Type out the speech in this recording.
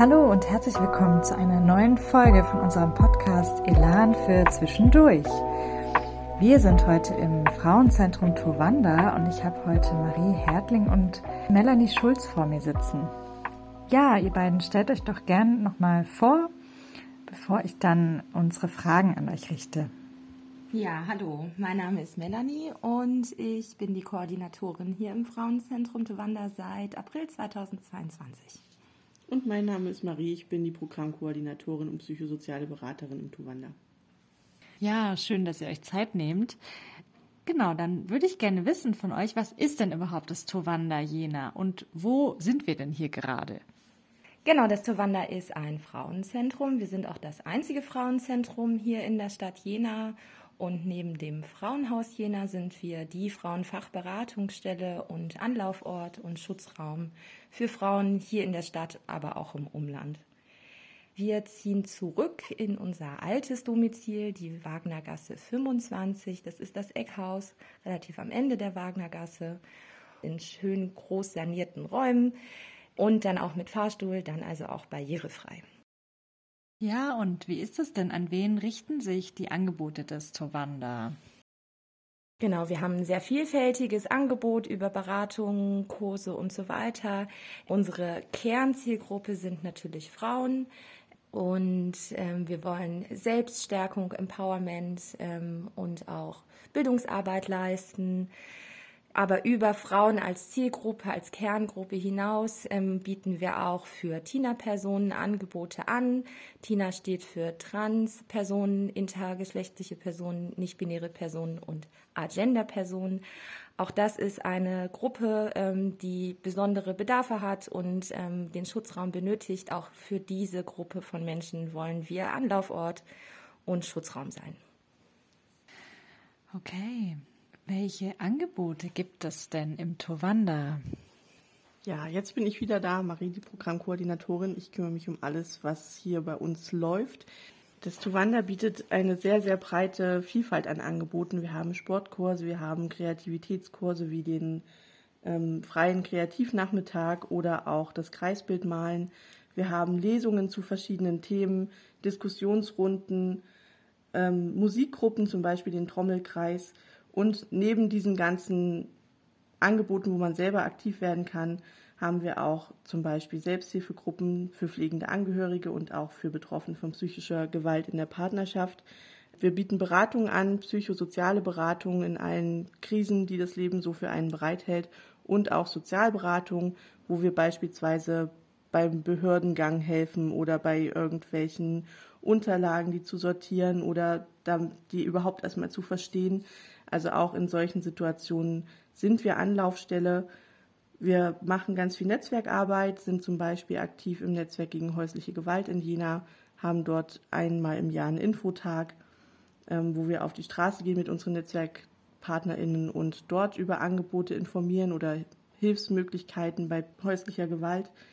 Hallo und herzlich willkommen zu einer neuen Folge von unserem Podcast Elan für Zwischendurch. Wir sind heute im Frauenzentrum Towanda und ich habe heute Marie Hertling und Melanie Schulz vor mir sitzen. Ja, ihr beiden stellt euch doch gern nochmal vor, bevor ich dann unsere Fragen an euch richte. Ja, hallo, mein Name ist Melanie und ich bin die Koordinatorin hier im Frauenzentrum Towanda seit April 2022. Und mein Name ist Marie, ich bin die Programmkoordinatorin und psychosoziale Beraterin im Towanda. Ja, schön, dass ihr euch Zeit nehmt. Genau, dann würde ich gerne wissen von euch, was ist denn überhaupt das Towanda Jena und wo sind wir denn hier gerade? Genau, das Towanda ist ein Frauenzentrum. Wir sind auch das einzige Frauenzentrum hier in der Stadt Jena. Und neben dem Frauenhaus Jena sind wir die Frauenfachberatungsstelle und Anlaufort und Schutzraum für Frauen hier in der Stadt, aber auch im Umland. Wir ziehen zurück in unser altes Domizil, die Wagnergasse 25. Das ist das Eckhaus, relativ am Ende der Wagnergasse, in schön groß sanierten Räumen und dann auch mit Fahrstuhl, dann also auch barrierefrei. Ja, und wie ist es denn? An wen richten sich die Angebote des Towanda? Genau, wir haben ein sehr vielfältiges Angebot über Beratungen, Kurse und so weiter. Unsere Kernzielgruppe sind natürlich Frauen und wir wollen Selbststärkung, Empowerment und auch Bildungsarbeit leisten. Aber über Frauen als Zielgruppe, als Kerngruppe hinaus bieten wir auch für TINA-Personen Angebote an. TINA steht für Trans-Personen, intergeschlechtliche Personen, nicht-binäre Personen und Agender-Personen. Auch das ist eine Gruppe, die besondere Bedarfe hat und den Schutzraum benötigt. Auch für diese Gruppe von Menschen wollen wir Anlaufort und Schutzraum sein. Okay. Welche Angebote gibt es denn im Towanda? Ja, jetzt bin ich wieder da, Marie, die Programmkoordinatorin. Ich kümmere mich um alles, was hier bei uns läuft. Das Towanda bietet eine sehr, sehr breite Vielfalt an Angeboten. Wir haben Sportkurse, wir haben Kreativitätskurse wie den freien Kreativnachmittag oder auch das Kreisbildmalen. Wir haben Lesungen zu verschiedenen Themen, Diskussionsrunden, Musikgruppen, zum Beispiel den Trommelkreis. Und neben diesen ganzen Angeboten, wo man selber aktiv werden kann, haben wir auch zum Beispiel Selbsthilfegruppen für pflegende Angehörige und auch für Betroffene von psychischer Gewalt in der Partnerschaft. Wir bieten Beratungen an, psychosoziale Beratungen in allen Krisen, die das Leben so für einen bereithält, und auch Sozialberatungen, wo wir beispielsweise beim Behördengang helfen oder bei irgendwelchen Unterlagen, die zu sortieren oder die überhaupt erstmal zu verstehen. Also auch in solchen Situationen sind wir Anlaufstelle. Wir machen ganz viel Netzwerkarbeit, sind zum Beispiel aktiv im Netzwerk gegen häusliche Gewalt in Jena, haben dort einmal im Jahr einen Infotag, wo wir auf die Straße gehen mit unseren NetzwerkpartnerInnen und dort über Angebote informieren oder Hilfsmöglichkeiten bei häuslicher Gewalt.